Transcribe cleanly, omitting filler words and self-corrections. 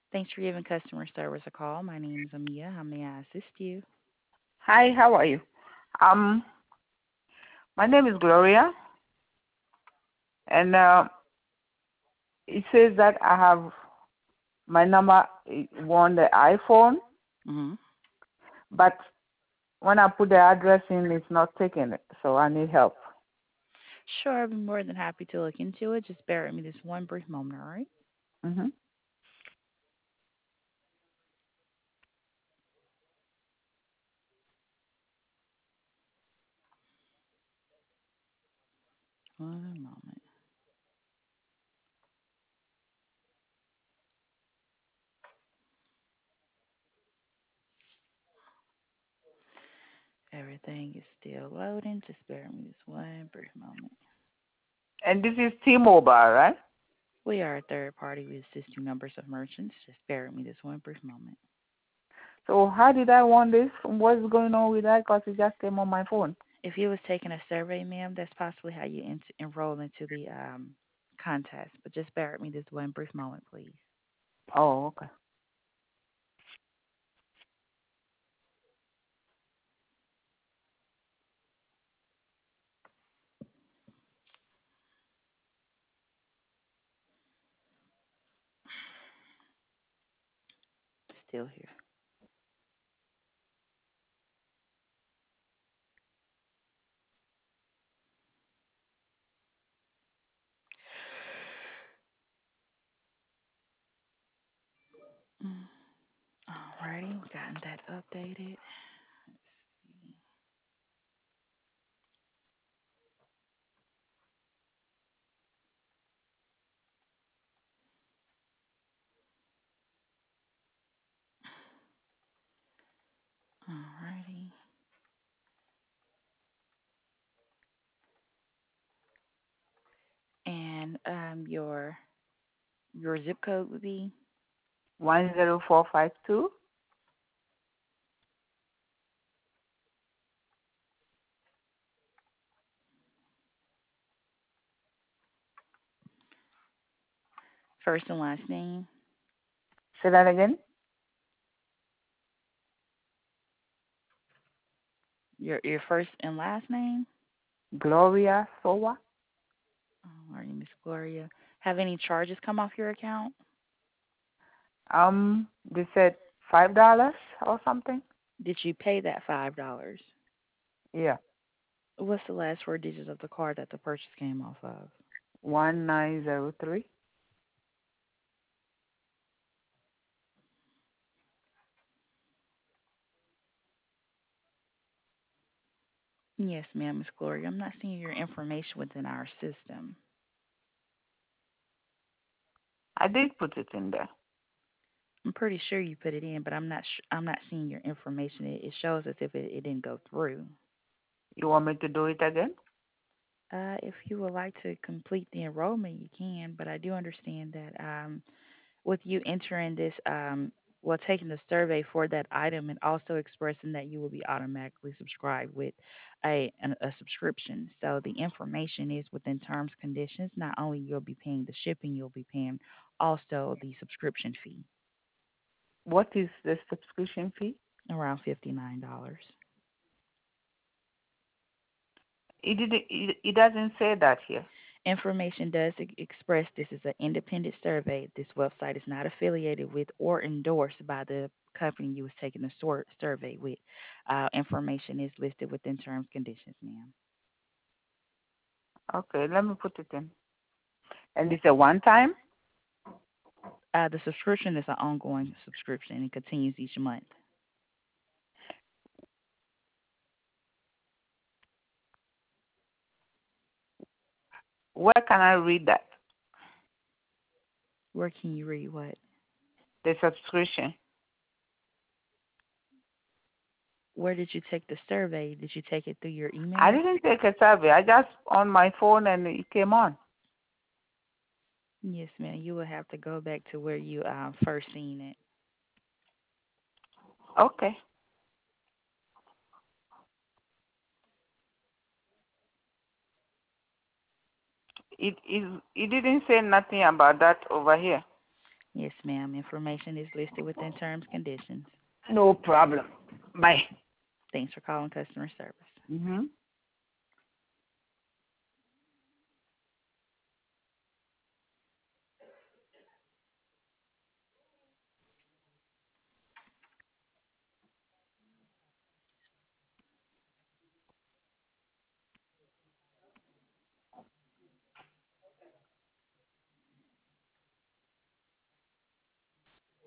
Thanks for giving customer service a call. My name is Amia. How may I assist you? Hi, how are you? Um, my name is Gloria, and it says that I have my number on the iPhone, Mm-hmm. but when I put the address in, it's not taking it, so I need help. Sure, I'd be more than happy to look into it. Just bear with me this one brief moment, all right? Mm-hmm. One moment. Everything is still loading. Just bear with me this one brief moment. And this is T-Mobile, right? We are a third party. We assist you numbers of merchants. Just bear with me this one brief moment. So how did I want this? What's going on with that? Because it just came on my phone. If you was taking a survey, ma'am, that's possibly how you enroll into the contest. But just bear with me this one brief moment, please. Oh, okay. Still here. Mm. Alrighty, we gotten that updated. Alrighty. And your zip code would be 10452. first and last name. Say that again. Your first and last name. Gloria Sowa. Alrighty, Miss Gloria. Have any charges come off your account? They said $5 or something. Did you pay that $5? Yeah, What's the last four digits of the card that the purchase came off of? 1903. Yes, ma'am, Miss Gloria. I'm not seeing your information within our system. I did put it in there. I'm pretty sure you put it in, but I'm not seeing your information. It shows as if it didn't go through. You want me to do it again? If you would like to complete the enrollment, you can, but I do understand that with you entering this, taking the survey for that item and also expressing that you will be automatically subscribed with a subscription. So the information is within terms conditions. Not only you'll be paying the shipping, you'll be paying also the subscription fee, What is the subscription fee? around $59. It doesn't say that here. Information does express this is an independent survey. This website is not affiliated with or endorsed by the company you was taking the survey with. Information is listed within terms conditions, ma'am. Okay, let me put it in. And it's a one time? The subscription is an ongoing subscription and continues each month. Where can I read that? Where can you read what? The subscription. Where did you take the survey? Did you take it through your I email? didn't take a survey. I just on my phone and it came on. Yes, ma'am. You will have to go back to where you first seen it. Okay. It didn't say nothing about that over here. Yes, ma'am. Information is listed within terms conditions. No problem. Bye. Thanks for calling customer service. Mhm.